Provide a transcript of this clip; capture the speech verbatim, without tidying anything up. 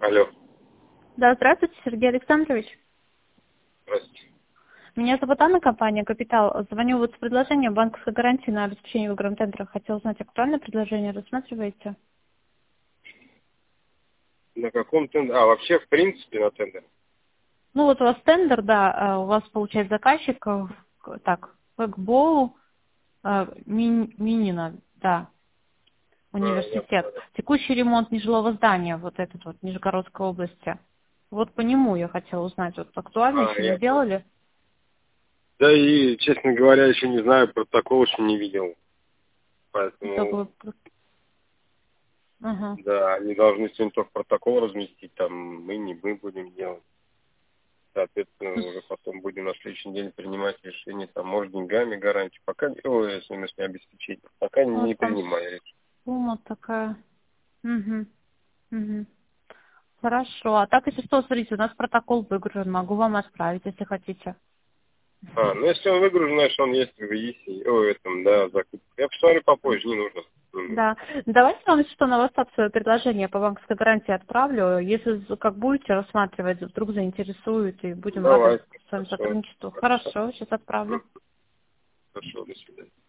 Алло. Да, здравствуйте, Сергей Александрович. Здравствуйте. Меня зовут Анна, компания «Капитал». Звоню вот с предложением банковской гарантии на обеспечение в игровом тендерах. Хотел узнать, актуальное предложение рассматриваете? На каком тендере? А, вообще, в принципе, на тендер. Ну вот у вас тендер, да, а у вас получается заказчик, э, к- так, фэкбол, э, Мин- Минина, да, А, я университет. понял. Текущий ремонт нежилого здания, вот этот вот, Нижегородской области. Вот по нему я хотела узнать, вот актуально А, еще не я понял. сделали? Да и, честно говоря, еще не знаю, протокол еще не видел. Только Поэтому, вы- Ага. да, они должны сегодня только протокол разместить, там мы не мы будем делать. Соответственно, уже потом будем на следующий день принимать решение, там, может, деньгами гарантию. Пока, не- ой, если мы с ней обеспечить, пока Вот не там принимаю решение. сумма такая. Угу. Угу. Хорошо. А так, если что, смотрите, у нас протокол выгружен. Могу вам отправить, если хотите. А, ну если он выгружен, значит, он есть в ИИСе, о, этом, да, закупка. Я посмотрю попозже, не нужно. Да. Давайте вам, если что, на WhatsApp свое предложение по банковской гарантии отправлю. Если как будете рассматривать, вдруг заинтересует, и будем рады Давай, с вами хорошо. сотрудничеству. Хорошо, сейчас отправлю. Хорошо, до свидания.